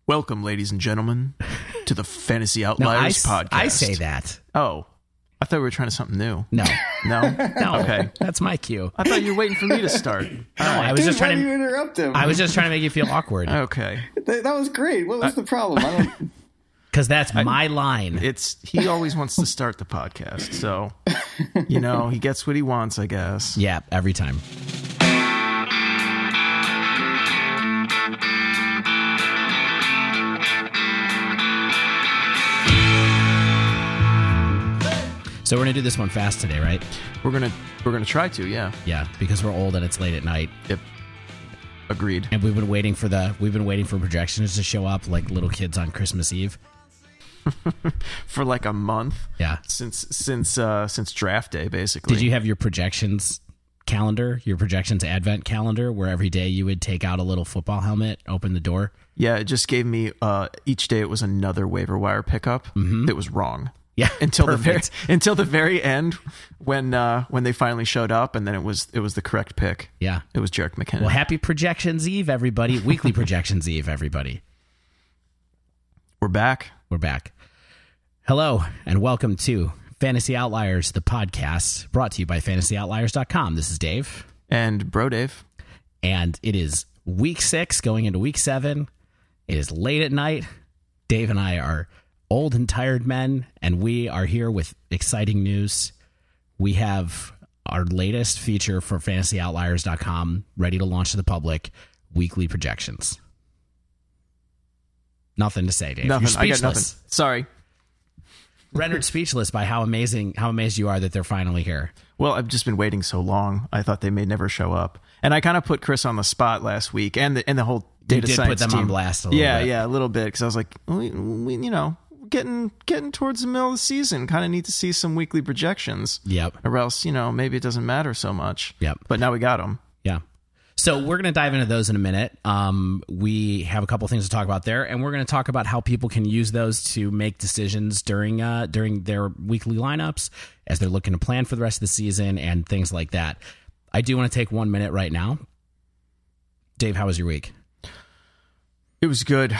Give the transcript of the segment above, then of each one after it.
Welcome, ladies and gentlemen, to the Fantasy Outliers podcast. I say that. Oh, I thought we were trying to something new. No. No? No. Okay. That's my cue. I thought you were waiting for me to start. I was just why trying do to you interrupt him? I was just trying to make you feel awkward. Okay. That was great. What was the problem? I don't. Because that's my line. He always wants to start the podcast, so, he gets what he wants, I guess. Yeah, every time. So we're gonna do this one fast today, right? We're gonna try to, yeah. Yeah, because we're old and it's late at night. Yep. Agreed. And we've been waiting for projections to show up like little kids on Christmas Eve. For like a month. Yeah. Since draft day, basically. Did you have your projections calendar, your projections advent calendar, where every day you would take out a little football helmet, open the door? Yeah, it just gave me each day it was another waiver wire pickup that was wrong. Yeah, until the very end when they finally showed up, and then it was the correct pick. Yeah, it was Jerick McKinnon. Well, happy Projections Eve, everybody! Weekly Projections Eve, everybody. We're back. We're back. Hello and welcome to Fantasy Outliers, the podcast brought to you by FantasyOutliers.com. This is Dave and Bro Dave, and it is week 6 going into week 7. It is late at night. Dave and I are old and tired men, and we are here with exciting news. We have our latest feature for FantasyOutliers.com ready to launch to the public, weekly projections. Nothing to say, Dave. Nothing. You're speechless. I got nothing. Sorry. Rendered speechless by how amazed you are that they're finally here. Well, I've just been waiting so long. I thought they may never show up. And I kind of put Chris on the spot last week and the whole data science team. You did put them on blast a little bit. Yeah, a little bit, because I was like, we getting towards the middle of the season. Kind of need to see some weekly projections. Yep. Or else, maybe it doesn't matter so much. Yep. But now we got them. Yeah. So we're going to dive into those in a minute. We have a couple things to talk about there, and we're going to talk about how people can use those to make decisions during their weekly lineups as they're looking to plan for the rest of the season and things like that. I do want to take 1 minute right now. Dave, how was your week? It was good.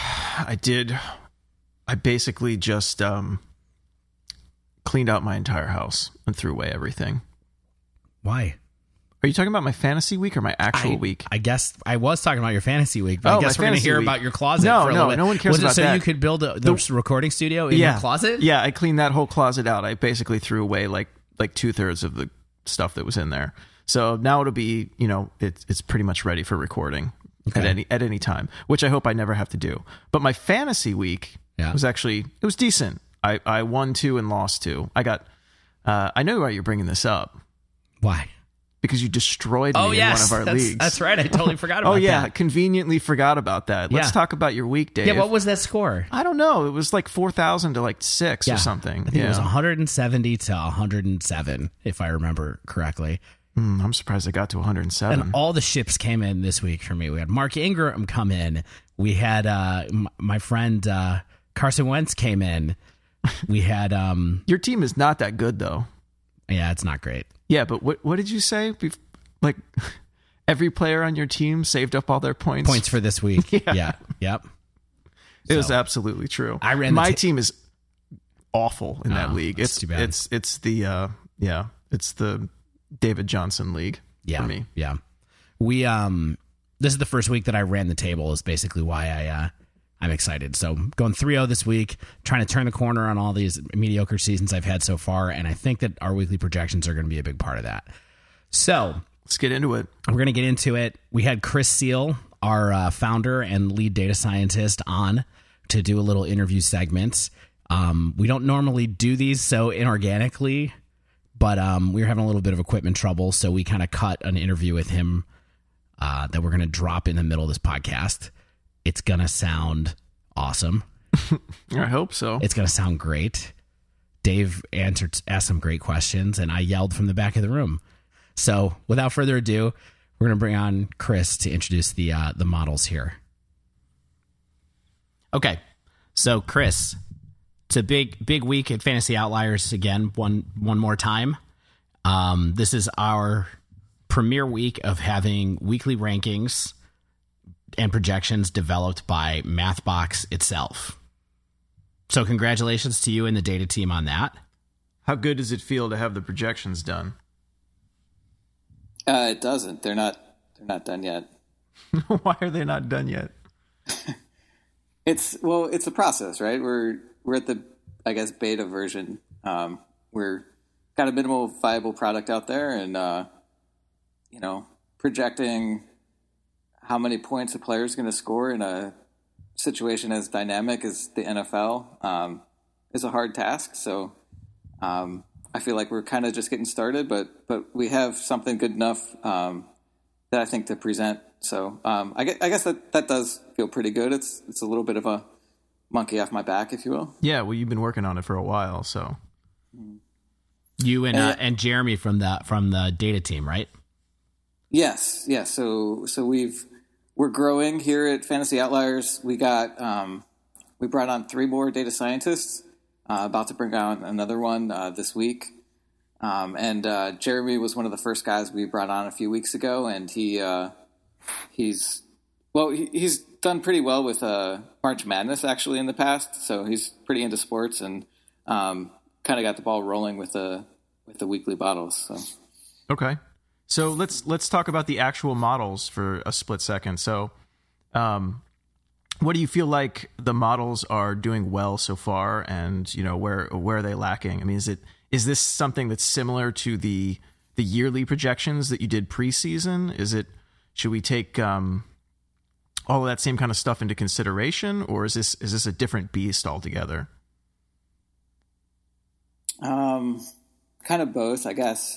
I basically just cleaned out my entire house and threw away everything. Why? Are you talking about my fantasy week or my actual week? I guess I was talking about your fantasy week, but I guess we're going to hear about your closet for a little bit. No one cares about that. So you could build the recording studio in your closet? Yeah, I cleaned that whole closet out. I basically threw away like 2/3 of the stuff that was in there. So now it'll be, it's pretty much ready for recording at any time, which I hope I never have to do. But my fantasy week it was decent. I won 2 and lost 2. I know why you're bringing this up. Why? Because you destroyed me in one of our leagues. That's right. I totally forgot about that. Oh, yeah. Conveniently forgot about that. Let's talk about your week, Dave. Yeah, what was that score? I don't know. It was like 4,000 to like 6 or something. I think it was 170 to 107, if I remember correctly. I'm surprised I got to 107. And all the ships came in this week for me. We had Mark Ingram come in. We had my friend Carson Wentz came in. We had... Your team is not that good, though. Yeah, it's not great. Yeah, but what did you say? Like, every player on your team saved up all their points? Points for this week. Yeah. Yep. It was absolutely true. My team is awful in that league. It's too bad. It's the David Johnson league for me. Yeah. We this is the first week that I ran the table is basically why I'm excited. So going 3-0 this week, trying to turn the corner on all these mediocre seasons I've had so far. And I think that our weekly projections are going to be a big part of that. So let's get into it. We're going to get into it. We had Chris Seal, our founder and lead data scientist, on to do a little interview segment. We don't normally do these so inorganically, but we were having a little bit of equipment trouble. So we kind of cut an interview with him that we're going to drop in the middle of this podcast. It's going to sound awesome. I hope so. It's going to sound great. Dave asked some great questions, and I yelled from the back of the room. So without further ado, we're going to bring on Chris to introduce the models here. Okay. So, Chris, it's a big week at Fantasy Outliers again, one more time. This is our premiere week of having weekly rankings and projections developed by MathBox itself. So congratulations to you and the data team on that. How good does it feel to have the projections done? It doesn't. They're not done yet. Why are they not done yet? It's a process, right? We're at the, I guess, beta version. We're got a minimal viable product out there, and projecting how many points a player is going to score in a situation as dynamic as the NFL is a hard task. So I feel like we're kind of just getting started, but we have something good enough that I think to present. So I guess that does feel pretty good. It's a little bit of a monkey off my back, if you will. Yeah, well, you've been working on it for a while, so you and Jeremy from the data team, right? Yes. So we're growing here at Fantasy Outliers. We brought on 3 more data scientists. About to bring on another one this week. And Jeremy was one of the first guys we brought on a few weeks ago, and he's done pretty well with March Madness actually in the past. So he's pretty into sports and kind of got the ball rolling with the weekly bottles. So. Okay. So let's talk about the actual models for a split second. So what do you feel like the models are doing well so far, and where are they lacking? I mean, is this something that's similar to the yearly projections that you did preseason? Should we take all of that same kind of stuff into consideration, or is this a different beast altogether? Kind of both, I guess.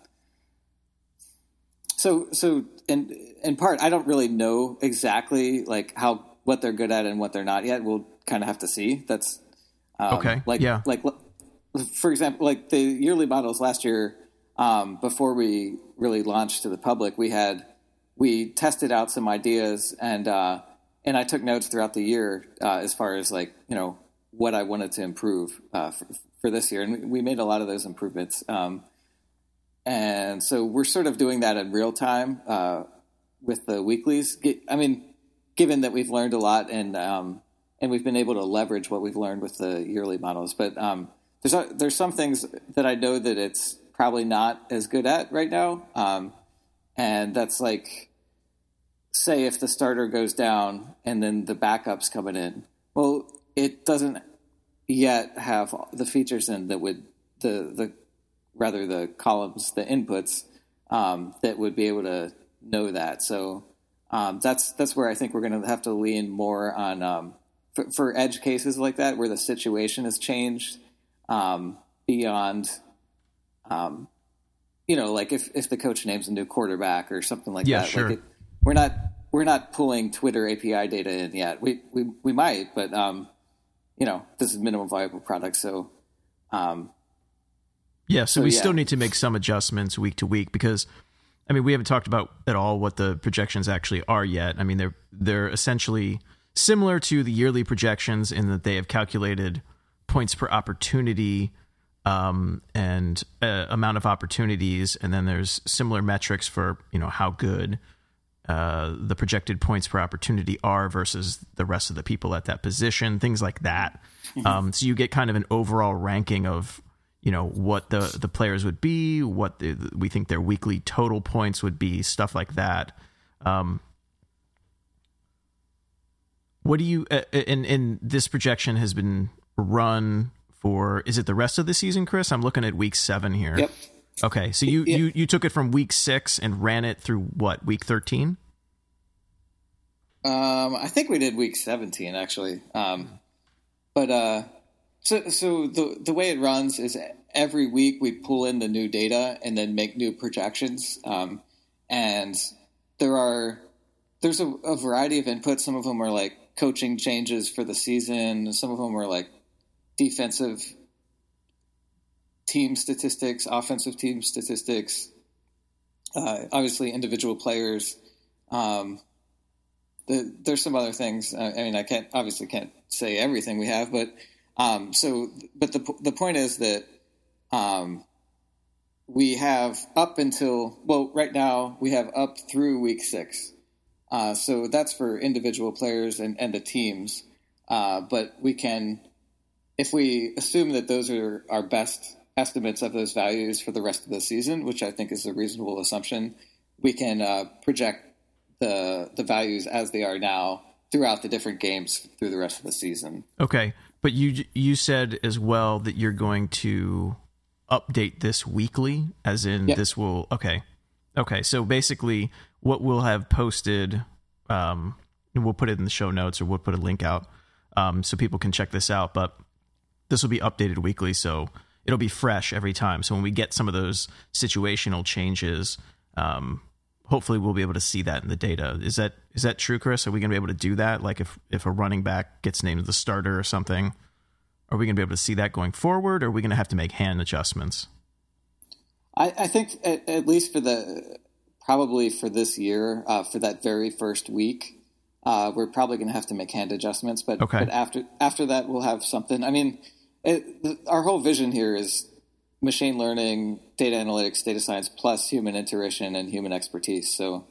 So in part, I don't really know exactly like what they're good at and what they're not yet. We'll kind of have to see. That's okay. Like for example, like the yearly models last year, before we really launched to the public, we tested out some ideas, and I took notes throughout the year as far as like what I wanted to improve for this year, and we made a lot of those improvements. And so we're sort of doing that in real time with the weeklies. I mean, given that we've learned a lot and we've been able to leverage what we've learned with the yearly models, but there's some things that I know that it's probably not as good at right now, and that's like, say if the starter goes down and then the backup's coming in, well, it doesn't yet have the features in that would the columns, the inputs that would be able to know that. So that's where I think we're going to have to lean more on for edge cases like that, where the situation has changed beyond, like if the coach names a new quarterback or something like that. Sure. Like we're not pulling Twitter API data in yet. We might, but this is minimum viable product. So, we still need to make some adjustments week to week, because I mean, we haven't talked about at all what the projections actually are yet. I mean, they're essentially similar to the yearly projections in that they have calculated points per opportunity and amount of opportunities, and then there's similar metrics for how good the projected points per opportunity are versus the rest of the people at that position, things like that. So you get kind of an overall ranking of what the players would be, what we think their weekly total points would be, stuff like that. What do you and this projection has been run for, is it the rest of the season, Chris? I'm looking at week 7 here. Yep. Okay, so you took it from week 6 and ran it through what, week 13? I think we did week 17 actually. But so the way it runs is every week we pull in the new data and then make new projections. And there's a variety of inputs. Some of them are like coaching changes for the season. Some of them are like defensive team statistics, offensive team statistics, obviously individual players. There's some other things. I mean, I can't say everything we have, but the point is that we have up until, well, right now we have up through week 6. So that's for individual players and the teams. But we can, if we assume that those are our best estimates of those values for the rest of the season, which I think is a reasonable assumption, we can project the values as they are now throughout the different games through the rest of the season. Okay. But you said as well that you're going to update this weekly, as in this will... Okay. So basically what we'll have posted, we'll put it in the show notes, or we'll put a link out so people can check this out. But this will be updated weekly, so it'll be fresh every time. So when we get some of those situational changes, hopefully we'll be able to see that in the data. Is that true, Chris? Are we going to be able to do that? Like if a running back gets named the starter or something, are we going to be able to see that going forward, or are we going to have to make hand adjustments? I think at least probably for this year, for that very first week, we're probably going to have to make hand adjustments. But after that, we'll have something. I mean, our whole vision here is machine learning, data analytics, data science, plus human intuition and human expertise. So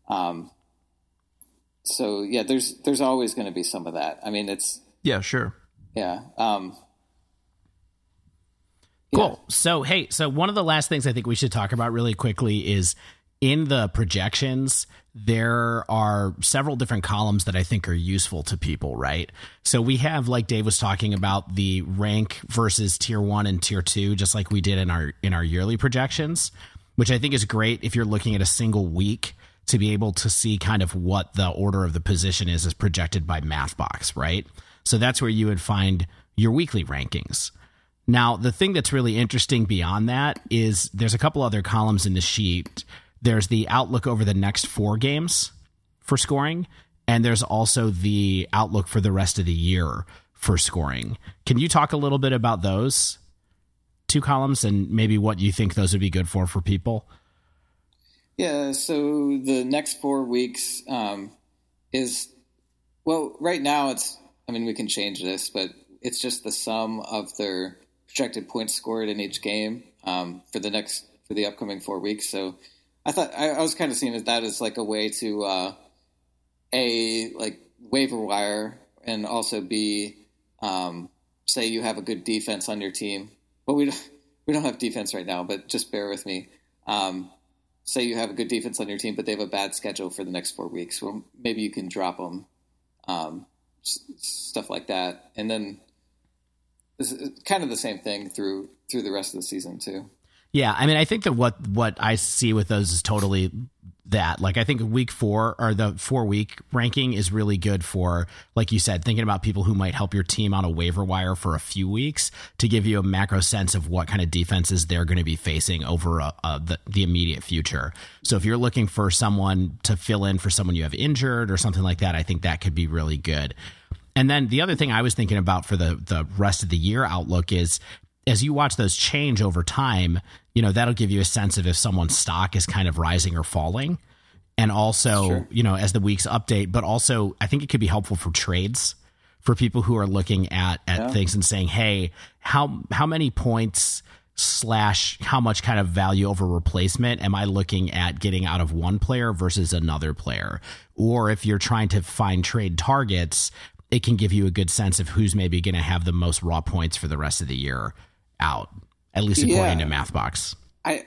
yeah, there's always going to be some of that. I mean, it's sure. Yeah. Cool. So one of the last things I think we should talk about really quickly is in the projections, there are several different columns that I think are useful to people, right? So we have, like Dave was talking about, the rank versus tier 1 and tier 2, just like we did in our yearly projections, which I think is great if you're looking at a single week to be able to see kind of what the order of the position is as projected by MathBox, right? So that's where you would find your weekly rankings. Now, the thing that's really interesting beyond that is there's a couple other columns in the sheet. There's the outlook over the next 4 games for scoring, and there's also the outlook for the rest of the year for scoring. Can you talk a little bit about those 2 columns and maybe what you think those would be good for people? Yeah, so the next 4 weeks is, well, right now we can change this, but it's just the sum of their projected points scored in each game for the upcoming 4 weeks. So I thought I was kind of seeing that as like a way to like waiver wire, and also B, say you have a good defense on your team. Well, we don't have defense right now, but just bear with me. Say you have a good defense on your team, but they have a bad schedule for the next 4 weeks. Well, maybe you can drop them, stuff like that, and then it's kind of the same thing through the rest of the season too. Yeah, I mean, I think that what I see with those is totally that. Like, I think week 4 or the 4-week ranking is really good for, like you said, thinking about people who might help your team on a waiver wire for a few weeks to give you a macro sense of what kind of defenses they're going to be facing over the immediate future. So if you're looking for someone to fill in for someone you have injured or something like that, I think that could be really good. And then the other thing I was thinking about for the rest of the year outlook is, as you watch those change over time, that'll give you a sense of if someone's stock is kind of rising or falling. And also, sure, as the weeks update, but also I think it could be helpful for trades for people who are looking at things and saying, hey, how many points / how much kind of value over replacement am I looking at getting out of one player versus another player? Or if you're trying to find trade targets, it can give you a good sense of who's maybe going to have the most raw points for the rest of the year out, at least according to MathBox.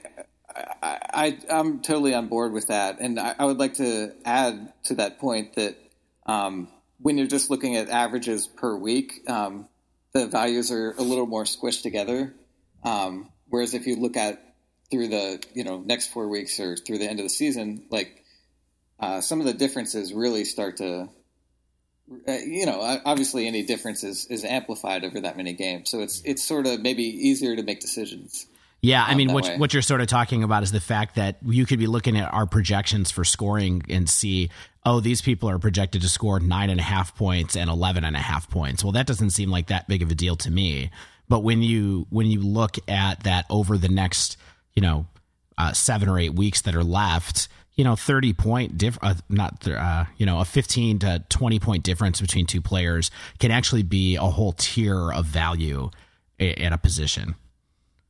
I'm totally on board with that. And I would like to add to that point that when you're just looking at averages per week, the values are a little more squished together. Whereas if you look at through the next 4 weeks or through the end of the season, like some of the differences really start to, obviously any difference is amplified over that many games. So it's sort of maybe easier to make decisions. Yeah, I mean, what you're sort of talking about is the fact that you could be looking at our projections for scoring and see, oh, these people are projected to score 9.5 points and 11.5 points. Well, that doesn't seem like that big of a deal to me. But when you look at that over the next, 7 or 8 weeks that are left, 30 point a 15 to 20 point difference between two players can actually be a whole tier of value at a position.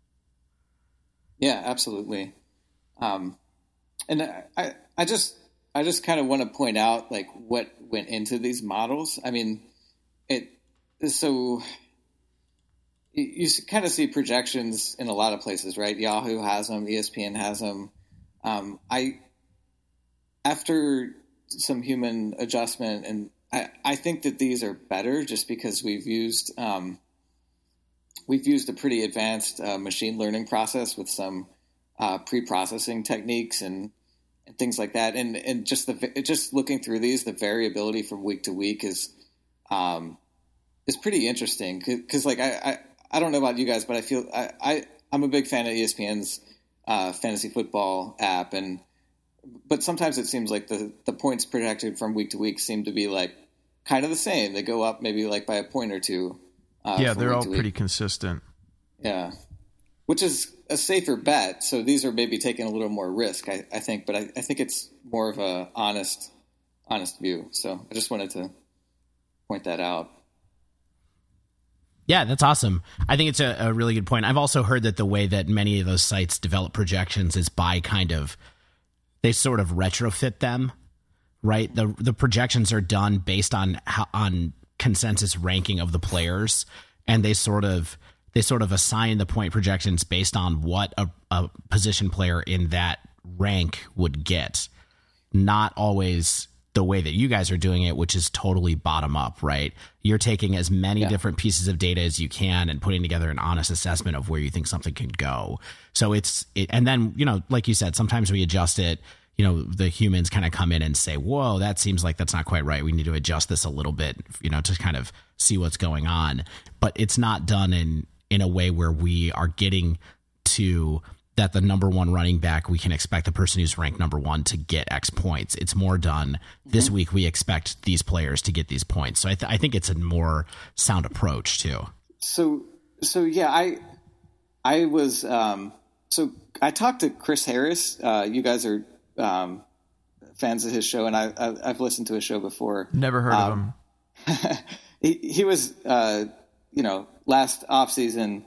Yeah, absolutely. And I just kind of want to point out like what went into these models. I mean, so you kind of see projections in a lot of places, right? Yahoo has them, ESPN has them. After some human adjustment, and I think that these are better just because we've used a pretty advanced machine learning process with some pre-processing techniques and things like that. And just looking through these, the variability from week to week is pretty interesting. Cause like, I don't know about you guys, but I feel I'm a big fan of ESPN's fantasy football app. But sometimes it seems like the points projected from week to week seem to be like kind of the same. They go up maybe like by a point or two. They're all pretty consistent. Yeah. Which is a safer bet. So these are maybe taking a little more risk, I think, but I think it's more of a honest view. So I just wanted to point that out. Yeah, that's awesome. I think it's a really good point. I've also heard that the way that many of those sites develop projections is by they sort of retrofit them, right? The projections are done based on consensus ranking of the players, and they sort of assign the point projections based on what a position player in that rank would get, not always the way that you guys are doing it, which is totally bottom up, right? You're taking as many different pieces of data as you can and putting together an honest assessment of where you think something can go. So and then, like you said, sometimes we adjust it. The humans kind of come in and say, whoa, that seems like that's not quite right. We need to adjust this a little bit, to kind of see what's going on. But it's not done in a way where we are getting to that the number one running back, we can expect the person who's ranked number one to get X points. It's more done this week. We expect these players to get these points. So I think it's a more sound approach too. So yeah, I was, so I talked to Chris Harris. You guys are fans of his show, and I've listened to his show before. Never heard of him. He was, last off season,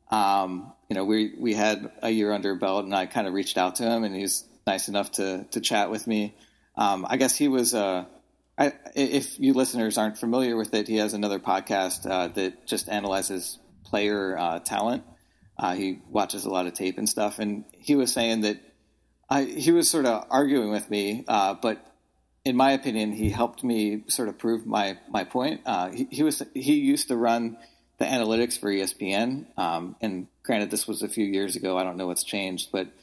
we had a year under belt, and I kind of reached out to him, and he was nice enough to chat with me. I guess he was, if you listeners aren't familiar with it, he has another podcast that just analyzes player talent. He watches a lot of tape and stuff, and he was saying that he was sort of arguing with me, but in my opinion, he helped me sort of prove my point. He used to run the analytics for ESPN, and granted, this was a few years ago. I don't know what's changed, but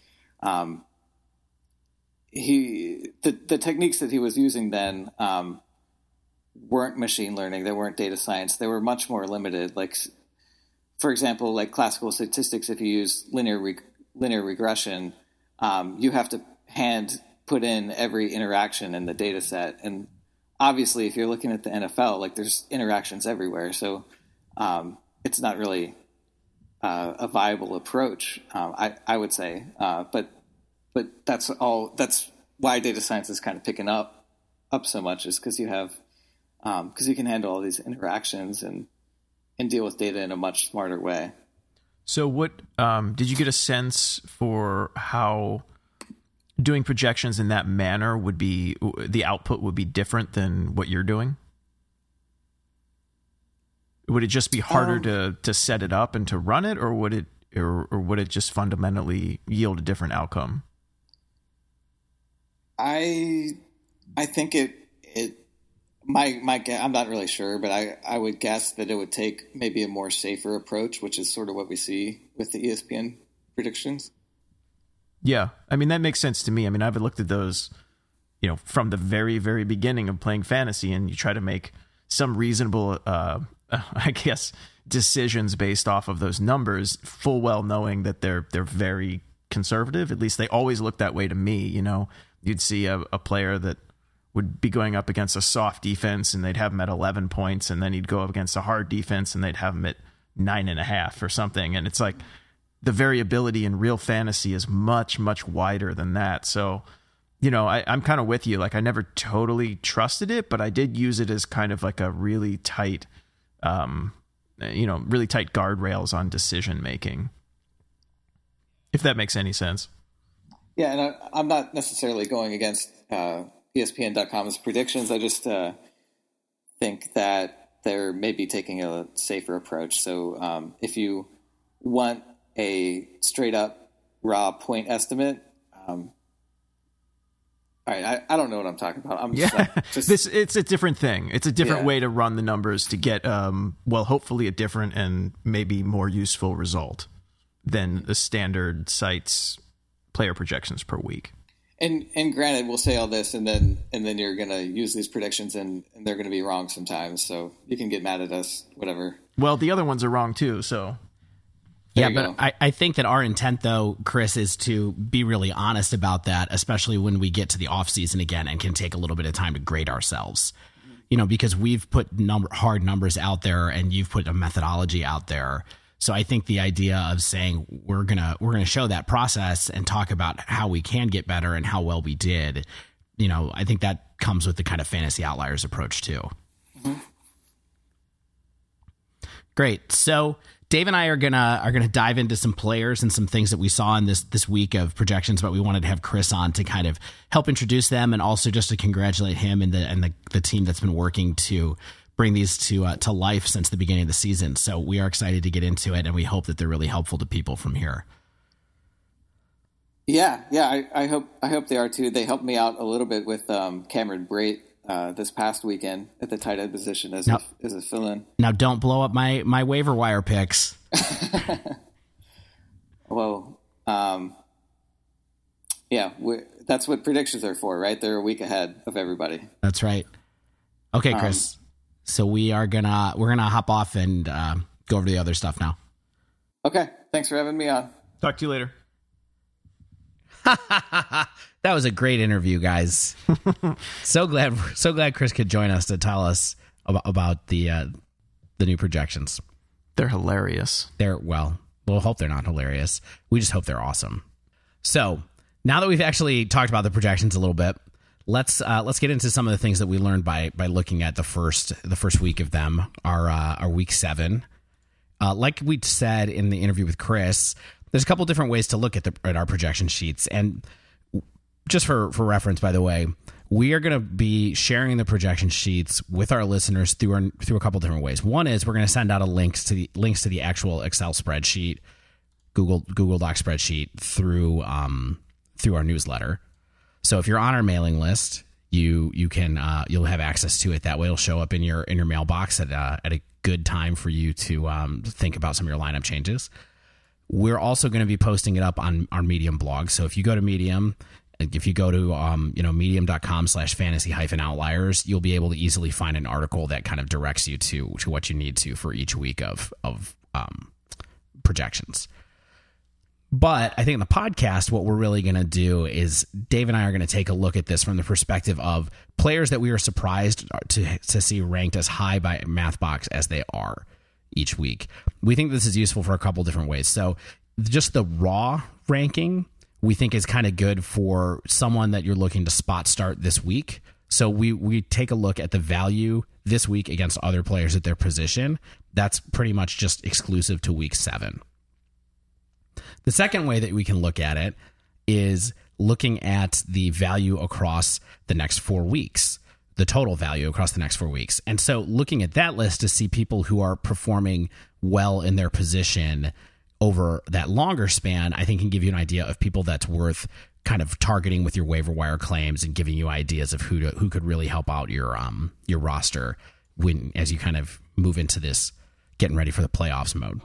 the techniques that he was using then weren't machine learning. They weren't data science. They were much more limited. Like, for example, like classical statistics, if you use linear regression, you have to hand put in every interaction in the data set. And obviously, if you're looking at the NFL, like there's interactions everywhere. So it's not really a viable approach, I would say. But that's why data science is kind of picking up so much, is because you can handle all these interactions and deal with data in a much smarter way. So what did you get a sense for how doing projections in that manner would be, the output would be different than what you're doing? Would it just be harder to set it up and to run it, or would it just fundamentally yield a different outcome? I think I'm not really sure, but I would guess that it would take maybe a more safer approach, which is sort of what we see with the ESPN predictions. Yeah. I mean, that makes sense to me. I mean, I've looked at those, from the very, very beginning of playing fantasy, and you try to make some reasonable, I guess, decisions based off of those numbers, full well knowing that they're very conservative. At least they always look that way to me. You'd see a player that would be going up against a soft defense, and they'd have him at 11 points, and then he'd go up against a hard defense, and they'd have him at 9.5 or something. And it's like the variability in real fantasy is much, much wider than that. So, I'm kind of with you. Like, I never totally trusted it, but I did use it as kind of like a really tight, really tight guardrails on decision making, if that makes any sense. Yeah, and I'm not necessarily going against ESPN.com's predictions. I just think that they're maybe taking a safer approach. So if you want a straight up raw point estimate, all right, I don't know what I'm talking about. I'm it's a different thing. It's a different way to run the numbers to get, hopefully a different and maybe more useful result than the standard site's player projections per week. And granted, we'll say all this, and then you're going to use these predictions, and they're going to be wrong sometimes. So you can get mad at us, whatever. Well, the other ones are wrong too. So yeah, but I think that our intent, though, Chris, is to be really honest about that, especially when we get to the off season again and can take a little bit of time to grade ourselves. Because we've put hard numbers out there, and you've put a methodology out there. So I think the idea of saying we're gonna show that process and talk about how we can get better and how well we did, I think that comes with the kind of Fantasy Outliers approach too. Mm-hmm. Great. So Dave and I are gonna dive into some players and some things that we saw in this week of projections, but we wanted to have Chris on to kind of help introduce them, and also just to congratulate him and the team that's been working to bring these to life since the beginning of the season. So we are excited to get into it, and we hope that they're really helpful to people from here. Yeah. I hope they are too. They helped me out a little bit with Cameron Brate this past weekend at the tight end position as a fill-in. Now, don't blow up my waiver wire picks. Well, that's what predictions are for, right? They're a week ahead of everybody. That's right. Okay, Chris. So we're gonna hop off and go over the other stuff now. Okay. Thanks for having me on. Talk to you later. That was a great interview, guys. So glad Chris could join us to tell us about the new projections. They're hilarious. We'll hope they're not hilarious. We just hope they're awesome. So now that we've actually talked about the projections a little bit, let's get into some of the things that we learned by looking at the first week of them, our week 7. Like we said in the interview with Chris, there's a couple different ways to look at our projection sheets. And just for reference, by the way, we are going to be sharing the projection sheets with our listeners through a couple different ways. One is we're going to send out links to the actual Excel spreadsheet, Google Doc spreadsheet through our newsletter. So if you're on our mailing list, you'll have access to it that way. It'll show up in your mailbox at a good time for you to think about some of your lineup changes. We're also going to be posting it up on our Medium blog. So if you go to Medium, if you go to medium.com/fantasy-outliers, you'll be able to easily find an article that kind of directs you to what you need to for each week of projections. But I think in the podcast, what we're really going to do is Dave and I are going to take a look at this from the perspective of players that we were surprised to see ranked as high by MathBox as they are each week. We think this is useful for a couple different ways. So just the raw ranking we think is kind of good for someone that you're looking to spot start this week. So we take a look at the value this week against other players at their position. That's pretty much just exclusive to week 7. The second way that we can look at it is looking at the value across the next 4 weeks, the total value across the next 4 weeks. And so looking at that list to see people who are performing well in their position over that longer span, I think can give you an idea of people that's worth kind of targeting with your waiver wire claims and giving you ideas of who could really help out your roster as you kind of move into this getting ready for the playoffs mode.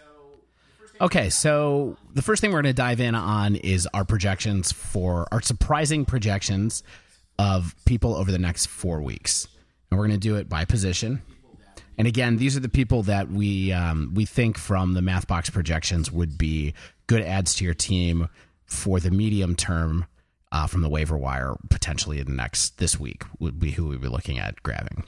Okay, so the first thing we're going to dive in on is our projections for our surprising projections of people over the next 4 weeks. And we're going to do it by position. And again, these are the people that we think from the MathBox projections would be good adds to your team for the medium term from the waiver wire, potentially this week would be who we'd be looking at grabbing.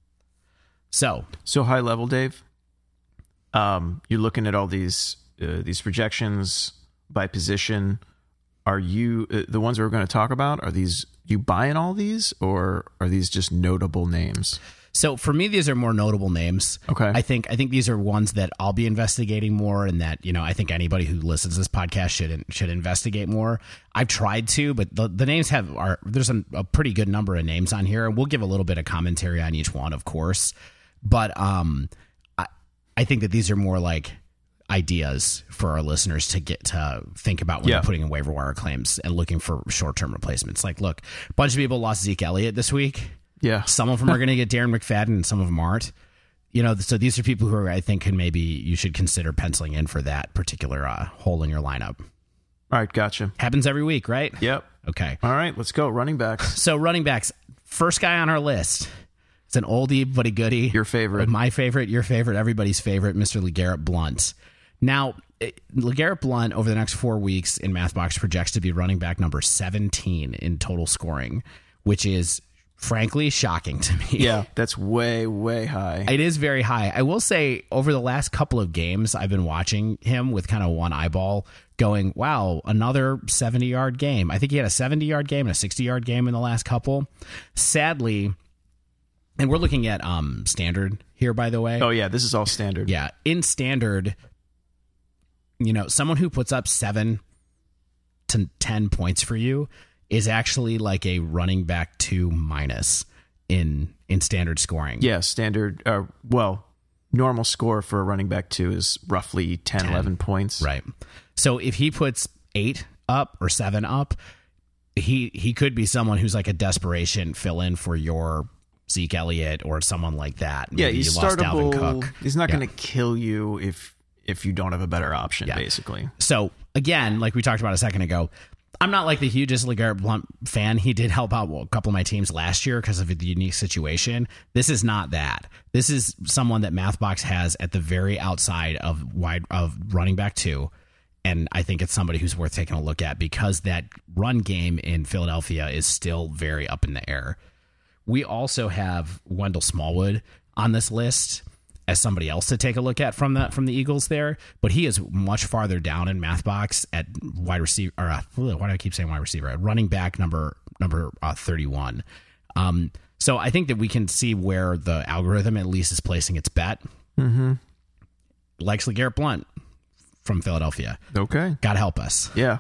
So high level, Dave. You're looking at all these projections by position. Are you the ones we're going to talk about? Are you buying all these, or are these just notable names? So for me, these are more notable names. Okay. I think these are ones that I'll be investigating more, and that, I think anybody who listens to this podcast should investigate more. I've tried to, but the names there's a pretty good number of names on here, and we'll give a little bit of commentary on each one, of course. But I think that these are more like ideas for our listeners to get to think about when they're putting in waiver wire claims and looking for short-term replacements. Like, look, a bunch of people lost Zeke Elliott this week. Yeah. Some of them are going to get Darren McFadden and some of them aren't. So these are people who I think you should consider penciling in for that particular hole in your lineup. All right, gotcha. Happens every week, right? Yep. Okay. All right, let's go. Running backs. So running backs, first guy on our list. It's an oldie but a goodie. Your favorite. My favorite, your favorite, everybody's favorite, Mr. LeGarrette Blount. Now, LeGarrette Blount over the next 4 weeks in MathBox projects to be running back number 17 in total scoring, which is frankly shocking to me. Yeah, that's way, way high. It is very high. I will say over the last couple of games, I've been watching him with kind of one eyeball going, wow, another 70-yard game. I think he had a 70-yard game and a 60-yard game in the last couple. Sadly, and we're looking at standard here, by the way. Oh, yeah, this is all standard. Yeah, in standard, someone who puts up 7 to 10 points for you is actually like a running back 2 minus in standard scoring. Yeah, standard. Normal score for a running back 2 is roughly 10, 11 points. Right. So if he puts 8 up or 7 up, he could be someone who's like a desperation fill in for your Zeke Elliott or someone like that. Yeah, Maybe he's you lost startable. Dalvin Cook. He's not going to kill you if you don't have a better option, basically. So again, like we talked about a second ago, I'm not like the hugest LeGarrette Blount fan. He did help out a couple of my teams last year because of the unique situation. This is not that. This is someone that MathBox has at the very outside of running back 2. And I think it's somebody who's worth taking a look at because that run game in Philadelphia is still very up in the air. We also have Wendell Smallwood on this list as somebody else to take a look at from the Eagles there, but he is much farther down in MathBox at wide receiver. Or why do I keep saying wide receiver? At running back number 31. So I think that we can see where the algorithm at least is placing its bet. Mm-hmm. Likes LeGarrette Blount from Philadelphia. Okay, God help us. Yeah.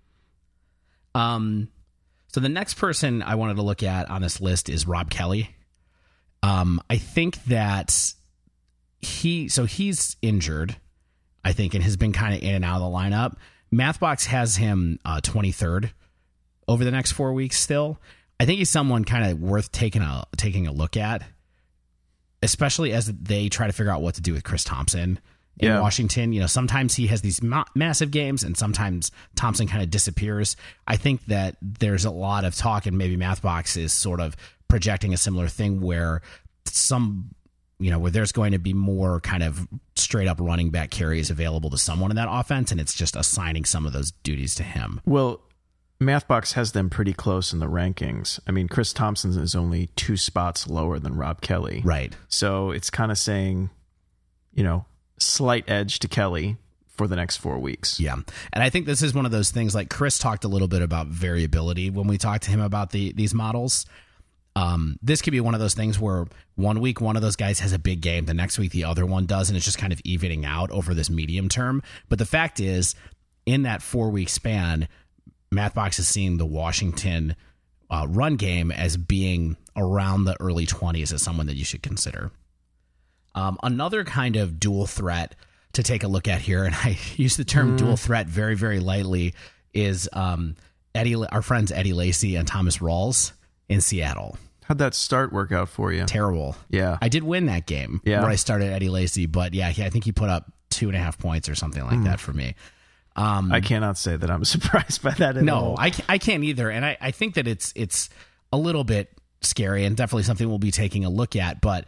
So the next person I wanted to look at on this list is Rob Kelly. I think that he's injured, I think, and has been kind of in and out of the lineup. MathBox has him 23rd over the next 4 weeks still. I think he's someone kind of worth taking a look at, especially as they try to figure out what to do with Chris Thompson in Washington. Sometimes he has these massive games and sometimes Thompson kind of disappears. I think that there's a lot of talk, and maybe MathBox is sort of projecting a similar thing where where there's going to be more kind of straight up running back carries available to someone in that offense, and it's just assigning some of those duties to him. Well, MathBox has them pretty close in the rankings. I mean, Chris Thompson is only 2 spots lower than Rob Kelly. Right. So it's kind of saying, slight edge to Kelly for the next 4 weeks. Yeah. And I think this is one of those things, like Chris talked a little bit about variability when we talked to him about these models. This could be one of those things where 1 week one of those guys has a big game, the next week the other one does, and it's just kind of evening out over this medium term. But the fact is, in that 4 week span, MathBox is seeing the Washington run game as being around the early 20s as someone that you should consider. Another kind of dual threat to take a look at here, and I use the term dual threat very, very lightly, is our friends Eddie Lacy and Thomas Rawls in Seattle. How'd that start work out for you? Terrible. Yeah. I did win that game where I started Eddie Lacy, but I think he put up 2.5 points or something like that for me. I cannot say that I'm surprised by that at all. No, I can't either. And I think that it's a little bit scary and definitely something we'll be taking a look at. But,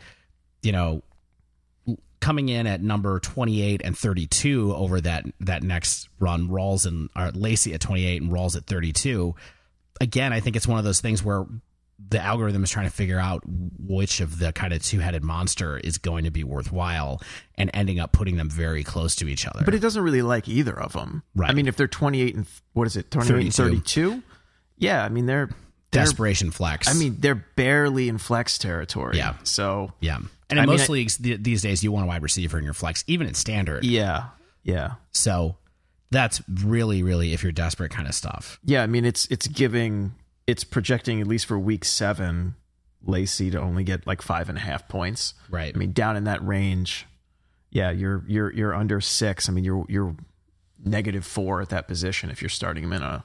coming in at number 28 and 32 over that next run, Lacy at 28 and Rawls at 32. Again, I think it's one of those things where the algorithm is trying to figure out which of the kind of two-headed monster is going to be worthwhile and ending up putting them very close to each other. But it doesn't really like either of them. Right. I mean, if they're 28 and 28 and 32? Yeah, I mean, they're desperation flex. I mean, they're barely in flex territory. Yeah. So yeah. And in most leagues these days, you want a wide receiver in your flex, even in standard. yeah. So that's really, really, if you're desperate, kind of stuff. Yeah, I mean, it's projecting, at least for week 7, Lacy to only get like 5.5 points. Right. I mean, down in that range, yeah, you're under 6. I mean, you're -4 at that position if you're starting him in a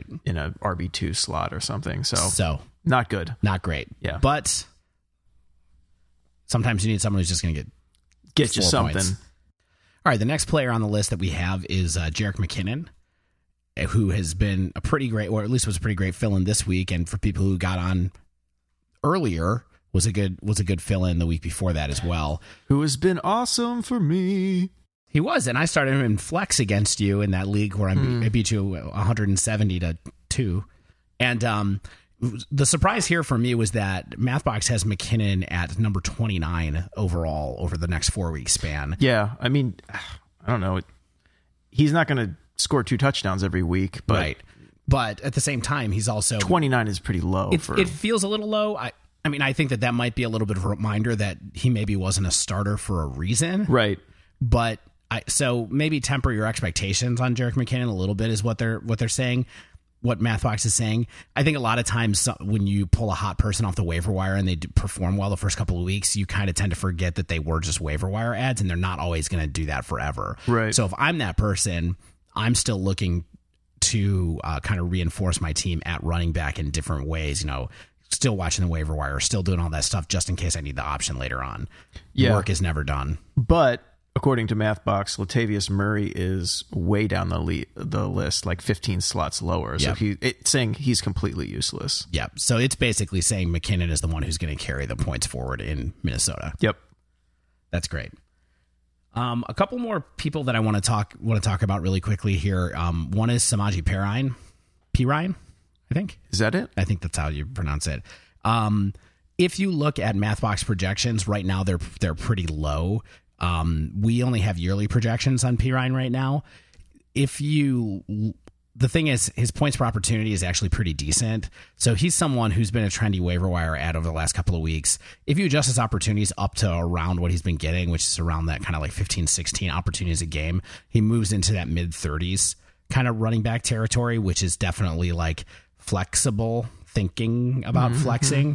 RB2 slot or something. So not good, not great. Yeah, but sometimes you need someone who's just going to get you something. Points. All right, the next player on the list that we have is Jerick McKinnon, who has been a pretty great, or at least was a pretty great fill-in this week, and for people who got on earlier, was a good fill-in the week before that as well. Who has been awesome for me. He was, and I started him in flex against you in that league where I beat you 170-2. And the surprise here for me was that MathBox has McKinnon at number 29 overall over the next 4-week span. Yeah, I mean, I don't know. He's not going to score 2 touchdowns every week, but right. But at the same time, he's also 29 is pretty low. It feels a little low. I mean, I think that might be a little bit of a reminder that he maybe wasn't a starter for a reason. Right. But so maybe temper your expectations on Jerick McKinnon a little bit is what they're saying. What MathBox is saying. I think a lot of times when you pull a hot person off the waiver wire and they perform well the first couple of weeks, you kind of tend to forget that they were just waiver wire ads, and they're not always going to do that forever. Right. So if I'm that person, I'm still looking to kind of reinforce my team at running back in different ways, still watching the waiver wire, still doing all that stuff just in case I need the option later on. Yeah. Work is never done. But according to MathBox, Latavius Murray is way down the list, like 15 slots lower. Yep. So it's saying he's completely useless. Yeah. So it's basically saying McKinnon is the one who's going to carry the points forward in Minnesota. Yep. That's great. A couple more people that I want to talk about really quickly here. One is Samaje Perine, I think. Is that it? I think that's how you pronounce it. If you look at MathBox projections right now, they're pretty low. We only have yearly projections on Perine right now. The thing is, his points per opportunity is actually pretty decent. So he's someone who's been a trendy waiver wire ad over the last couple of weeks. If you adjust his opportunities up to around what he's been getting, which is around that kind of like 15, 16 opportunities a game, he moves into that mid-30s kind of running back territory, which is definitely like flexible thinking about flexing.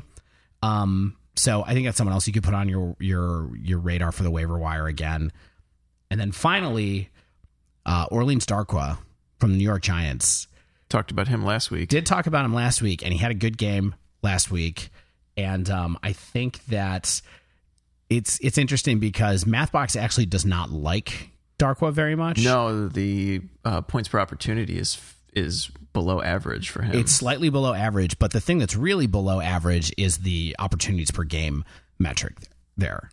So I think that's someone else you could put on your radar for the waiver wire again. And then finally, Orleans Darkwa from the New York Giants. Talked about him last week. Did talk about him last week, and he had a good game last week. And I think that it's interesting because MathBox actually does not like Darkwa very much. No, the points per opportunity is below average for him. It's slightly below average, but the thing that's really below average is the opportunities per game metric there.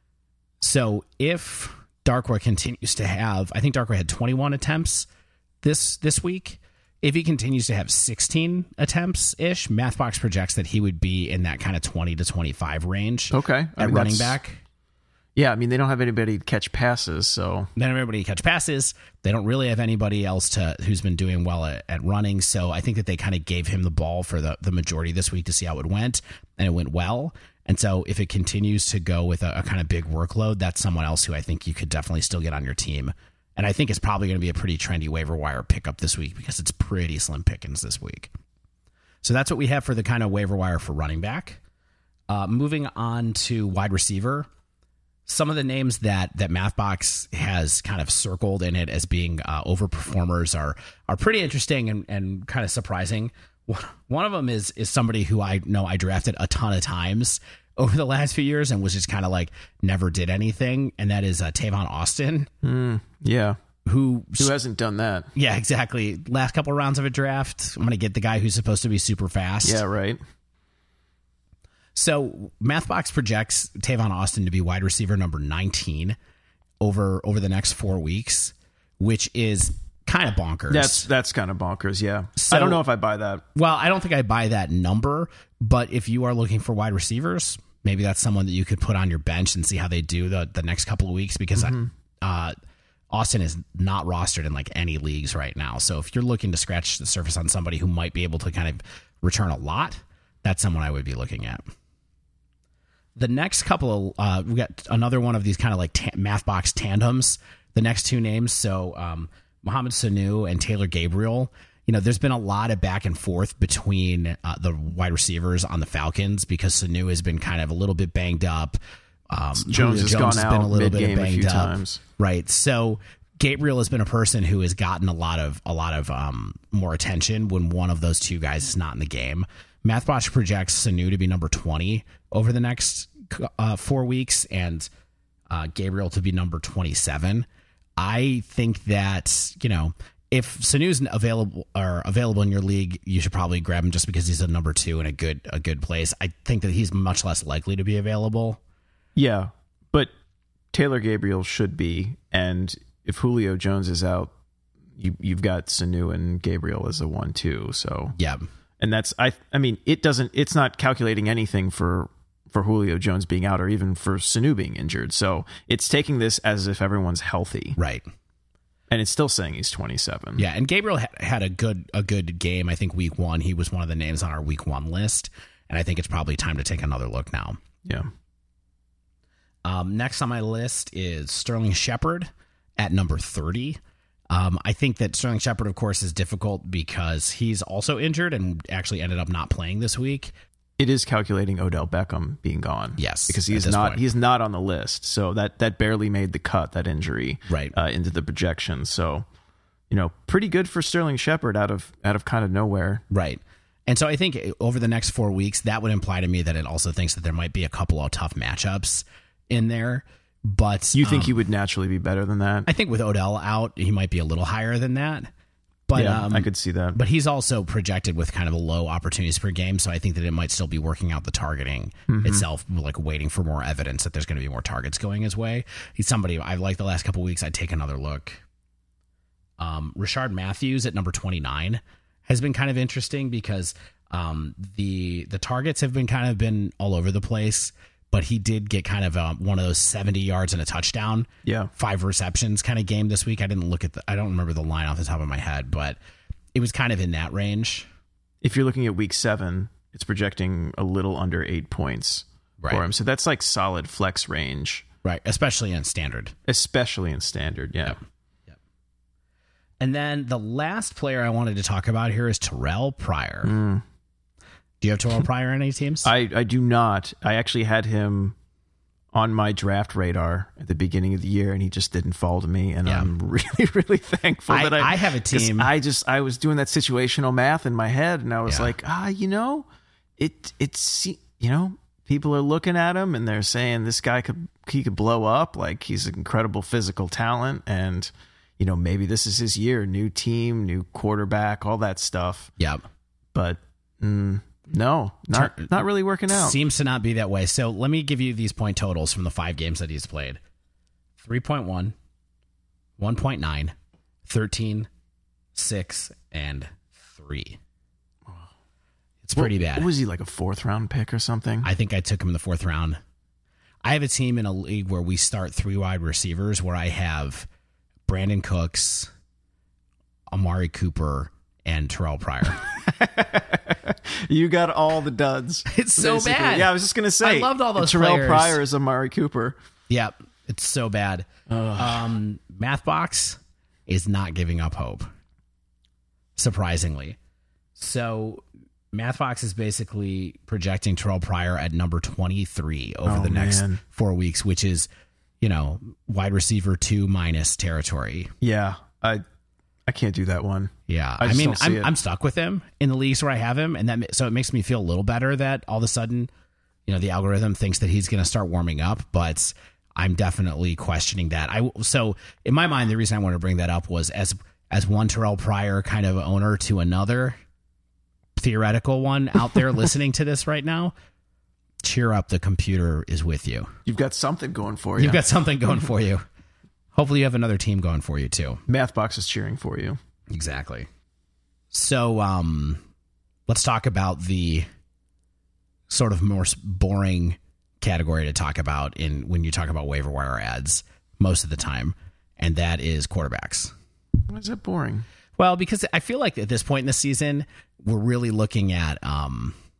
So if Darkwa continues to have, I think Darkwa had 21 attempts this week. If he continues to have 16 attempts-ish, MathBox projects that he would be in that kind of 20 to 25 range. Okay. At running back. Yeah, I mean, they don't have anybody to catch passes, so... They don't have anybody to catch passes. They don't really have anybody else who's been doing well at running, so I think that they kind of gave him the ball for the majority this week to see how it went, and it went well. And so if it continues to go with a kind of big workload, that's someone else who I think you could definitely still get on your team. And I think it's probably going to be a pretty trendy waiver wire pickup this week because it's pretty slim pickings this week. So that's what we have for the kind of waiver wire for running back. Moving on to wide receiver. Some of the names that MathBox has kind of circled in it as being overperformers are pretty interesting and kind of surprising. One of them is somebody who I know I drafted a ton of times over the last few years and was just kind of like never did anything, and that is Tavon Austin. Yeah. Who hasn't done that? Yeah, exactly. Last couple of rounds of a draft, I'm going to get the guy who's supposed to be super fast. Yeah, right. So MathBox projects Tavon Austin to be wide receiver number 19 over the next 4 weeks, which is kind of bonkers. That's kind of bonkers, yeah. So, I don't know if I buy that. Well, I don't think I buy that number, but if you are looking for wide receivers, maybe that's someone that you could put on your bench and see how they do the next couple of weeks, because Austin is not rostered in like any leagues right now. So if you're looking to scratch the surface on somebody who might be able to kind of return a lot, that's someone I would be looking at. The next couple of we got another one of these kind of like MathBox tandems. The next two names, so Mohamed Sanu and Taylor Gabriel. There's been a lot of back and forth between the wide receivers on the Falcons because Sanu has been kind of a little bit banged up. Jones has gone out mid-game a few times. Right. So Gabriel has been a person who has gotten a lot of more attention when one of those two guys is not in the game. MathBox projects Sanu to be number 20 over the next 4 weeks and Gabriel to be number 27. I think that, if Sanu's available in your league, you should probably grab him just because he's a number 2 in a good place. I think that he's much less likely to be available. Yeah, but Taylor Gabriel should be, and if Julio Jones is out, you've got Sanu and Gabriel as a 1-2. So yeah, and that's I mean it's not calculating anything for Julio Jones being out or even for Sanu being injured. So it's taking this as if everyone's healthy, right? And it's still saying he's 27. Yeah, and Gabriel had a good game. I think week 1 he was one of the names on our week 1 list, and I think it's probably time to take another look now. Yeah. Next on my list is Sterling Shepard at number 30. I think that Sterling Shepard, of course, is difficult because he's also injured and actually ended up not playing this week. It is calculating Odell Beckham being gone. Yes, because he's not on the list. So that barely made the cut, that injury, right, into the projections. So, pretty good for Sterling Shepard out of kind of nowhere. Right. And so I think over the next 4 weeks, that would imply to me that it also thinks that there might be a couple of tough matchups in there. But you think he would naturally be better than that? I think with Odell out, he might be a little higher than that. But yeah, I could see that. But he's also projected with kind of a low opportunities per game, so I think that it might still be working out the targeting itself, like waiting for more evidence that there's going to be more targets going his way. He's somebody I like the last couple of weeks. I'd take another look. Rashard Matthews at number 29 has been kind of interesting because the targets have been all over the place. But he did get kind of one of those 70 yards and a touchdown, 5 receptions kind of game this week. I don't remember the line off the top of my head, but it was kind of in that range. If you're looking at week 7, it's projecting a little under 8 points for him. So that's like solid flex range. Right, especially in standard. Yeah. Yep. And then the last player I wanted to talk about here is Terrell Pryor. Do you have Terrell Pryor on any teams? I do not. I actually had him on my draft radar at the beginning of the year, and he just didn't fall to me. And I'm really, really thankful that I have a team. I was doing that situational math in my head, and I was like, people are looking at him, and they're saying this guy could blow up. Like, he's an incredible physical talent, and maybe this is his year. New team, new quarterback, all that stuff. Yep. But. No, not really working out. Seems to not be that way. So let me give you these point totals from the 5 games that he's played. 3.1, 1.9, 13, 6, and 3. It's pretty bad. What was he, like a 4th round pick or something? I think I took him in the 4th round. I have a team in a league where we start 3 wide receivers where I have Brandon Cooks, Amari Cooper, and Terrell Pryor. You got all the duds. It's so basically. bad. Yeah, I was just going to say. I loved all those Terrell players. Pryor is Amari Cooper. Yep, it's so bad. MathBox is not giving up hope, surprisingly. So MathBox is basically projecting Terrell Pryor at number 23 over the next 4 weeks, which is, wide receiver 2- territory. Yeah, I can't do that one. Yeah, I'm stuck with him in the leagues where I have him, and so it makes me feel a little better that all of a sudden, the algorithm thinks that he's going to start warming up, but I'm definitely questioning that. So in my mind, the reason I wanted to bring that up was as one Terrell Pryor kind of owner to another theoretical one out there listening to this right now. Cheer up, the computer is with you. You've got something going for you. You've got something going for you. Hopefully you have another team going for you too. MathBox is cheering for you. Exactly. So let's talk about the sort of more boring category to talk about when you talk about waiver wire ads most of the time, and that is quarterbacks. Why is that boring? Well, because I feel like at this point in the season, we're really looking at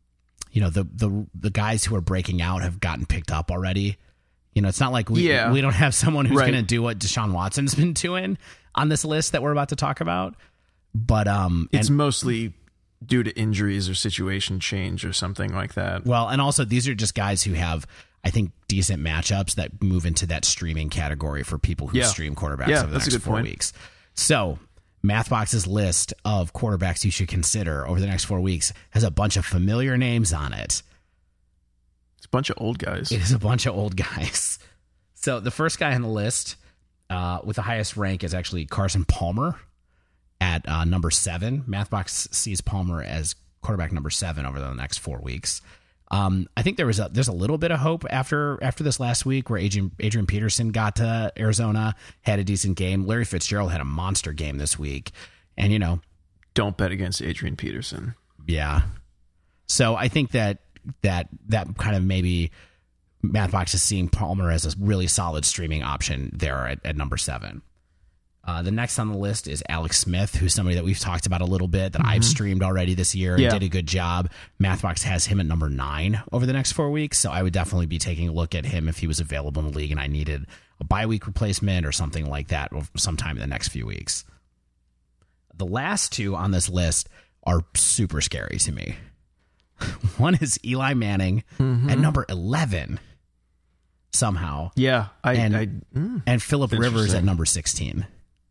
the guys who are breaking out have gotten picked up already. It's not like we don't have someone who's going to do what Deshaun Watson's been doing on this list that we're about to talk about. But it's mostly due to injuries or situation change or something like that. Well, and also these are just guys who have, I think, decent matchups that move into that streaming category for people who stream quarterbacks over the next 4 weeks. So MathBox's list of quarterbacks you should consider over the next 4 weeks has a bunch of familiar names on it. It's a bunch of old guys. It is a bunch of old guys. So the first guy on the list with the highest rank is actually Carson Palmer at number 7. MathBox sees Palmer as quarterback number 7 over the next 4 weeks. I think there's a little bit of hope after this last week where Adrian Peterson got to Arizona, had a decent game. Larry Fitzgerald had a monster game this week, and don't bet against Adrian Peterson. Yeah. So I think that kind of maybe MathBox is seeing Palmer as a really solid streaming option there at number 7. The next on the list is Alex Smith, who's somebody that we've talked about a little bit that I've streamed already this year and did a good job. MathBox has him at number 9 over the next 4 weeks, so I would definitely be taking a look at him if he was available in the league and I needed a bye week replacement or something like that sometime in the next few weeks. The last 2 on this list are super scary to me. One is Eli Manning at number 11 somehow. Yeah, and Phillip Rivers at number 16.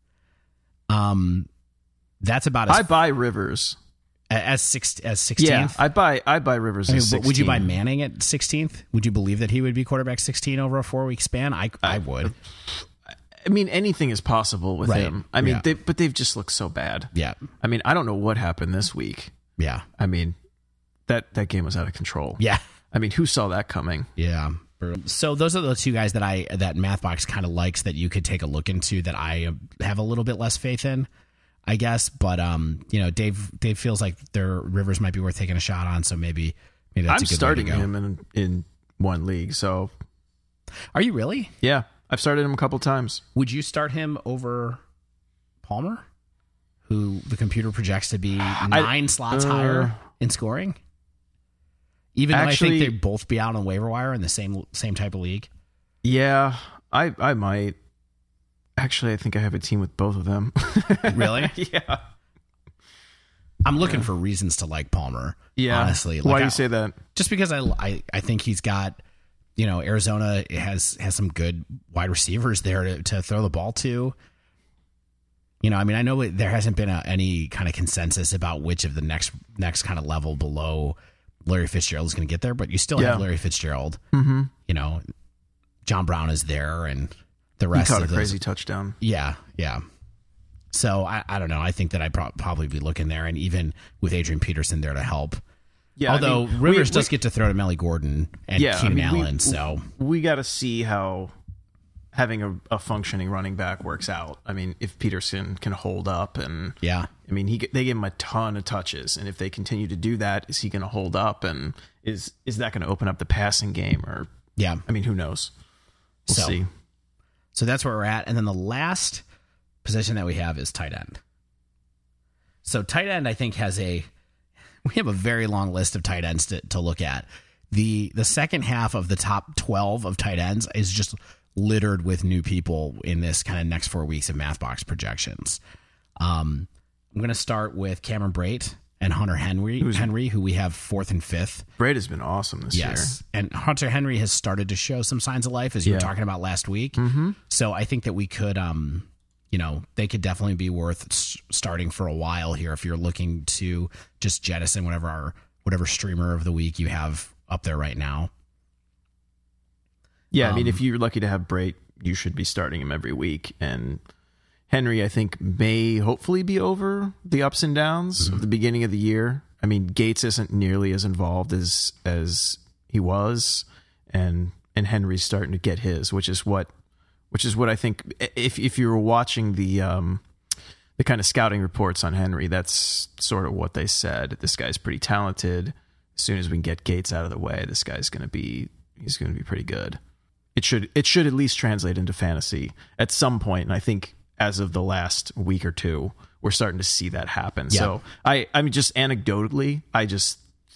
That's about I buy Rivers as 16th. Yeah, I buy Rivers as 16th. Would you buy Manning at 16th? Would you believe that he would be quarterback 16 over a 4 week span? I would. I mean, anything is possible with him. I mean, but they've just looked so bad. Yeah. I mean, I don't know what happened this week. Yeah. I mean, that game was out of control. Yeah. I mean, who saw that coming? Yeah. So those are the 2 guys that MathBox kind of likes that you could take a look into that I have a little bit less faith in, I guess. But Dave feels like their Rivers might be worth taking a shot on. So maybe that's a good starting way to go. him in one league. So are you really? Yeah, I've started him a couple times. Would you start him over Palmer, who the computer projects to be 9 slots higher in scoring? Even though I think they'd both be out on the waiver wire in the same type of league. Yeah, I might. Actually, I think I have a team with both of them. Really? Yeah. I'm looking for reasons to like Palmer. Yeah. Honestly. Why do you say that? Just because I think he's got, Arizona has some good wide receivers there to throw the ball to. I mean, I know there hasn't been any kind of consensus about which of the next kind of level below Larry Fitzgerald is going to get there, but you still have Larry Fitzgerald. Mm-hmm. John Brown is there, and the rest he caught of a crazy touchdown. Yeah. So I don't know. I think that I'd probably be looking there, and even with Adrian Peterson there to help. Yeah. Although Rivers does get to throw to Melly Gordon and Keenan Allen, so we got to see how having a functioning running back works out. I mean, if Peterson can hold up, and I mean, they gave him a ton of touches, and if they continue to do that, is he going to hold up, and is that going to open up the passing game? Or I mean, who knows? We'll see. So that's where we're at, and then the last position that we have is tight end. So tight end, I think, we have a very long list of tight ends to look at. The second half of the top 12 of tight ends is just littered with new people in this kind of next 4 weeks of MathBox projections. I'm going to start with Cameron Brate and Hunter Henry, who we have 4th and 5th. Brate has been awesome this year. And Hunter Henry has started to show some signs of life, as you were talking about last week. Mm-hmm. So I think that we could, they could definitely be worth starting for a while here if you're looking to just jettison whatever streamer of the week you have up there right now. Yeah, I mean, if you're lucky to have Brate, you should be starting him every week. And Henry, I think, may hopefully be over the ups and downs of the beginning of the year. I mean, Gates isn't nearly as involved as he was, and Henry's starting to get his, which is what I think. If you were watching the kind of scouting reports on Henry, that's sort of what they said. This guy's pretty talented. As soon as we can get Gates out of the way, this guy's going to be pretty good. It should at least translate into fantasy at some point, and I think as of the last week or two, we're starting to see that happen. Yeah. So I mean, just anecdotally, I just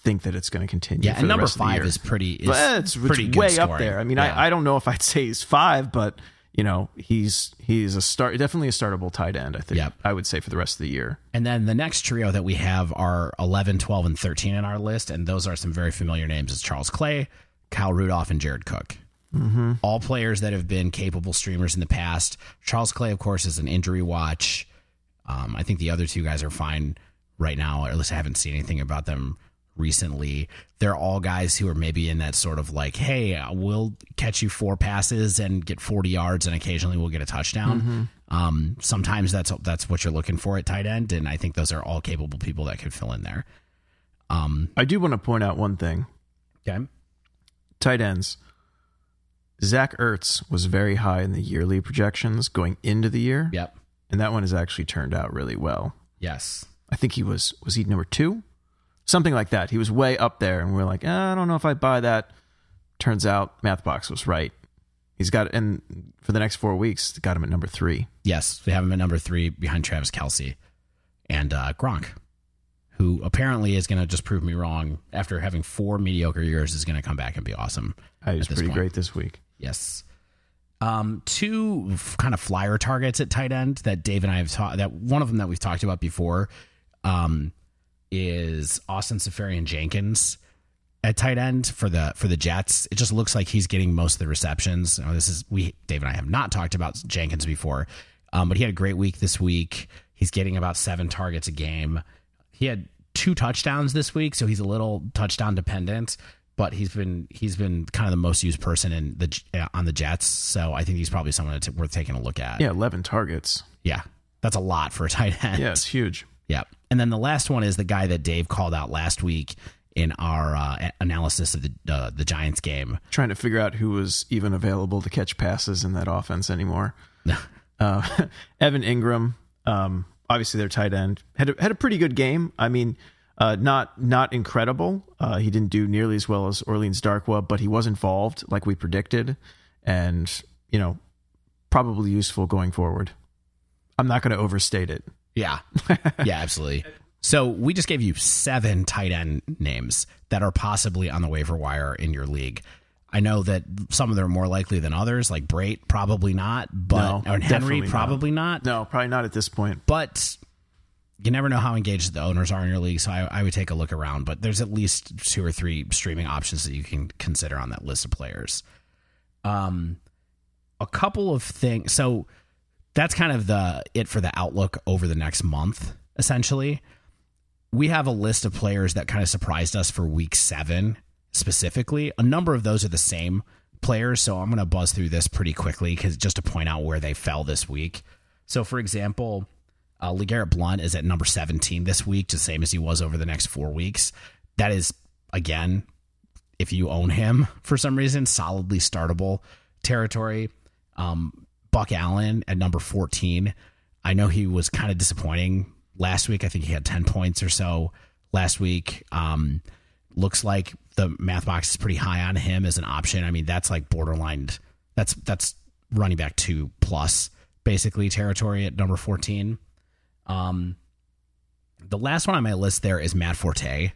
think that it's going to continue. Yeah, for and the number rest of the 5 year. is pretty. It's pretty good way scoring. up there. I mean, Yeah. I don't know if I'd say he's 5, but he's definitely a startable tight end. I think. Yep. I would say for the rest of the year. And then the next trio that we have are 11, 12, and 13 in our list, and those are some very familiar names. It's Charles Clay, Kyle Rudolph, and Jared Cook. Mm-hmm. All players that have been capable streamers in the past. Charles Clay, of course, is an injury watch. I think the other two guys are fine right now, or at least I haven't seen anything about them recently. They're all guys who are maybe in that sort of like, hey, we'll catch you 4 passes and get 40 yards, and occasionally we'll get a touchdown. Mm-hmm. Sometimes that's what you're looking for at tight end, and I think those are all capable people that could fill in there. I do want to point out one thing. Okay. Tight ends. Zach Ertz was very high in the yearly projections going into the year. Yep. And that one has actually turned out really well. Yes. I think was he number 2? Something like that. He was way up there, and we're like, I don't know if I buy that. Turns out MathBox was right. He's got, and for the next 4 weeks, got him at number 3. Yes, we have him at number 3 behind Travis Kelce and Gronk, who apparently is going to just prove me wrong after having 4 mediocre years, is going to come back and be awesome. He was pretty great this week. Yes. 2 kind of flyer targets at tight end that Dave and I have talked, that one of them that we've talked about before, is Austin Seferian-Jenkins at tight end for the Jets. It just looks like he's getting most of the receptions. Dave and I have not talked about Jenkins before, but he had a great week this week. He's getting about 7 targets a game. He had 2 touchdowns this week, so he's a little touchdown dependent, but he's been kind of the most used person on the Jets. So I think he's probably someone that's worth taking a look at. Yeah, 11 targets. Yeah, that's a lot for a tight end. Yeah, it's huge. Yeah. And then the last one is the guy that Dave called out last week in our analysis of the Giants game. Trying to figure out who was even available to catch passes in that offense anymore. Evan Ingram, obviously their tight end, had a pretty good game. I mean, not incredible. He didn't do nearly as well as Orleans Darkwa, but he was involved like we predicted, and probably useful going forward. I'm not going to overstate it. Yeah. Yeah, absolutely. So we just gave you 7 tight end names that are possibly on the waiver wire in your league. I know that some of them are more likely than others, like Brait, probably not, but No, Henry, probably not. No, probably not at this point. But you never know how engaged the owners are in your league, so I would take a look around. But there's at least 2 or 3 streaming options that you can consider on that list of players. A couple of things. So that's kind of it for the outlook over the next month, essentially. We have a list of players that kind of surprised us for week 7 specifically. A number of those are the same players, so I'm going to buzz through this pretty quickly just to point out where they fell this week. So, for example, LeGarrette Blount is at number 17 this week, the same as he was over the next 4 weeks. That is, again, if you own him for some reason, solidly startable territory. Buck Allen at number 14. I know he was kind of disappointing last week. I think he had 10 points or so last week. Looks like the MathBox is pretty high on him as an option. I mean, that's like borderline. That's running back 2 plus basically territory at number 14. The last one on my list there is Matt Forte,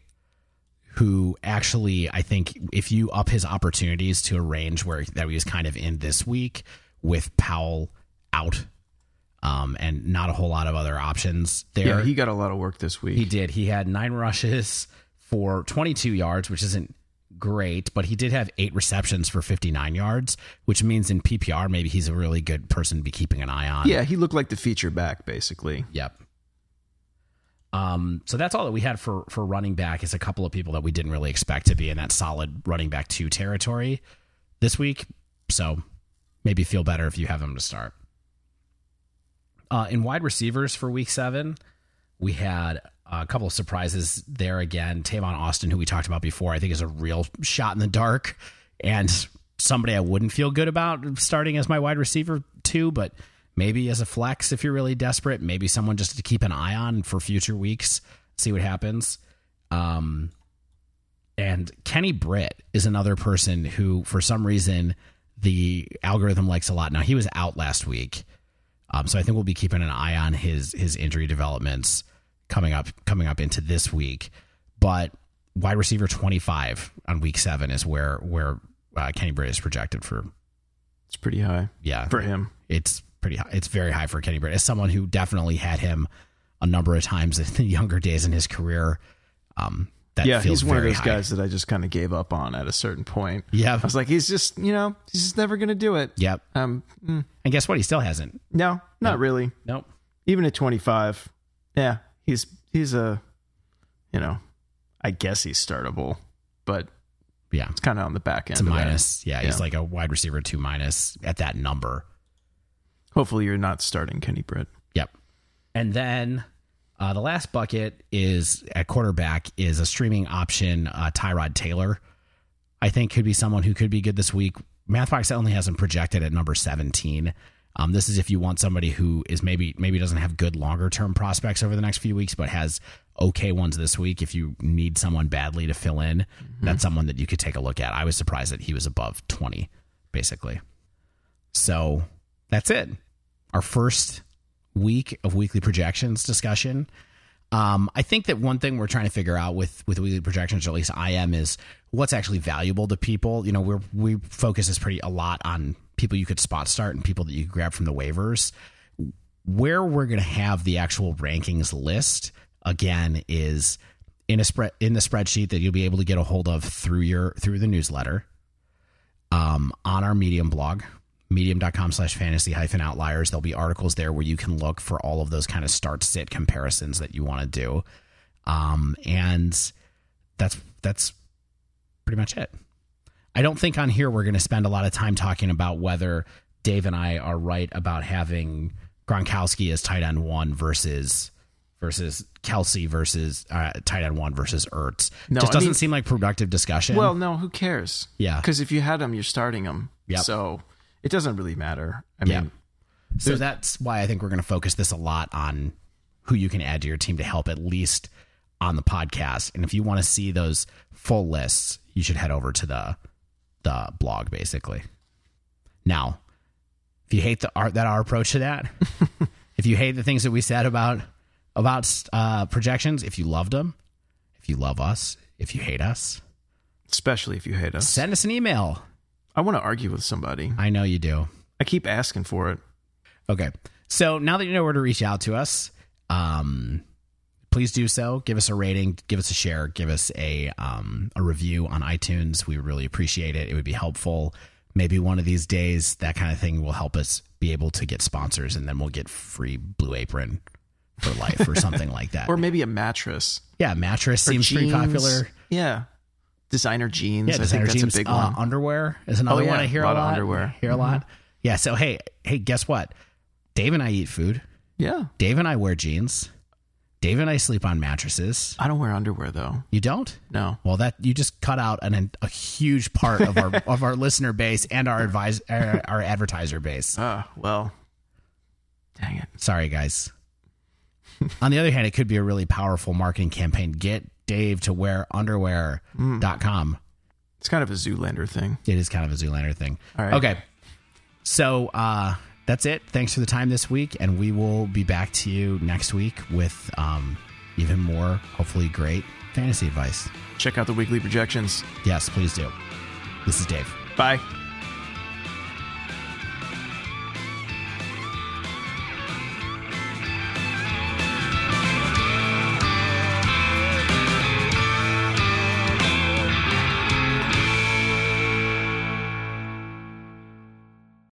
who actually, I think if you up his opportunities to a range that he was kind of in this week with Powell out, and not a whole lot of other options there. Yeah, he got a lot of work this week. He did. He had 9 rushes for 22 yards, which isn't great, but he did have 8 receptions for 59 yards, which means in PPR, maybe he's a really good person to be keeping an eye on. Yeah, he looked like the feature back, basically. Yep. So that's all that we had for running back, is a couple of people that we didn't really expect to be in that solid running back 2 territory this week. So maybe feel better if you have them to start. In wide receivers for week 7, we had a couple of surprises there again. Tavon Austin, who we talked about before, I think is a real shot in the dark and somebody I wouldn't feel good about starting as my wide receiver 2, but maybe as a flex if you're really desperate, maybe someone just to keep an eye on for future weeks, see what happens. And Kenny Britt is another person who, for some reason, the algorithm likes a lot. Now, he was out last week, so I think we'll be keeping an eye on his injury developments coming up into this week. But wide receiver 25 on week 7 is where Kenny Britt is projected for. It's pretty high. Yeah, for him. It's pretty high. It's very high for Kenny Britt. As someone who definitely had him a number of times in the younger days in his career, he's one of those guys that I just kind of gave up on at a certain point. Yeah, I was like, he's just never going to do it. Yep. And guess what? He still hasn't. No, not really. Nope. Even at 25, yeah, he's a, I guess he's startable, but yeah, it's kind of on the back end. It's a minus. Yeah, he's like a wide receiver 2 minus at that number. Hopefully, you're not starting Kenny Britt. Yep. And then the last bucket is at quarterback is a streaming option. Tyrod Taylor, I think, could be someone who could be good this week. MathBox only has him projected at number 17. This is if you want somebody who is maybe doesn't have good longer term prospects over the next few weeks, but has okay ones this week. If you need someone badly to fill in, that's someone that you could take a look at. I was surprised that he was above 20, basically. So that's it. Our first week of weekly projections discussion. I think that one thing we're trying to figure out with weekly projections, or at least I am, is what's actually valuable to people. We focus a lot on people you could spot start and people that you could grab from the waivers. Where we're going to have the actual rankings list again is in the spreadsheet that you'll be able to get a hold of through the newsletter, on our Medium blog, medium.com/fantasy-outliers. There'll be articles there where you can look for all of those kind of start sit comparisons that you want to do. And that's pretty much it. I don't think on here we're going to spend a lot of time talking about whether Dave and I are right about having Gronkowski as tight end 1 versus Kelsey versus tight end 1 versus Ertz. No, just doesn't seem like productive discussion. Well, no, who cares? Yeah. Because if you had him, you're starting him. Yep. So it doesn't really matter. I mean, so that's why I think we're going to focus this a lot on who you can add to your team to help, at least on the podcast. And if you want to see those full lists, you should head over to the blog, basically. Now, if you hate our approach to that, if you hate the things that we said about projections, if you loved them, if you love us, if you hate us, especially if you hate us, send us an email. I want to argue with somebody. I know you do. I keep asking for it. Okay. So now that you know where to reach out to us, please do so. Give us a rating, give us a share, give us a review on iTunes. We really appreciate it. It would be helpful. Maybe one of these days, that kind of thing will help us be able to get sponsors, and then we'll get free Blue Apron for life or something like that. Or maybe a mattress. Yeah, mattress seems pretty popular. Yeah. Designer jeans. Yeah, designer think jeans. That's a big one. Underwear is another one I hear a lot. Of underwear. Hear a lot. Yeah. So hey, guess what? Dave and I eat food. Yeah. Dave and I wear jeans. Dave and I sleep on mattresses. I don't wear underwear though. You don't? No. Well, that you just cut out a huge part of our of our listener base and our advertiser base. Well, dang it. Sorry, guys. On the other hand, it could be a really powerful marketing campaign. Get Dave to wear underwear.com. It's kind of a Zoolander thing. It is kind of a Zoolander thing. All right. Okay. So that's it. Thanks for the time this week, and we will be back to you next week with even more, hopefully great fantasy advice. Check out the weekly projections. Yes, please do. This is Dave. Bye.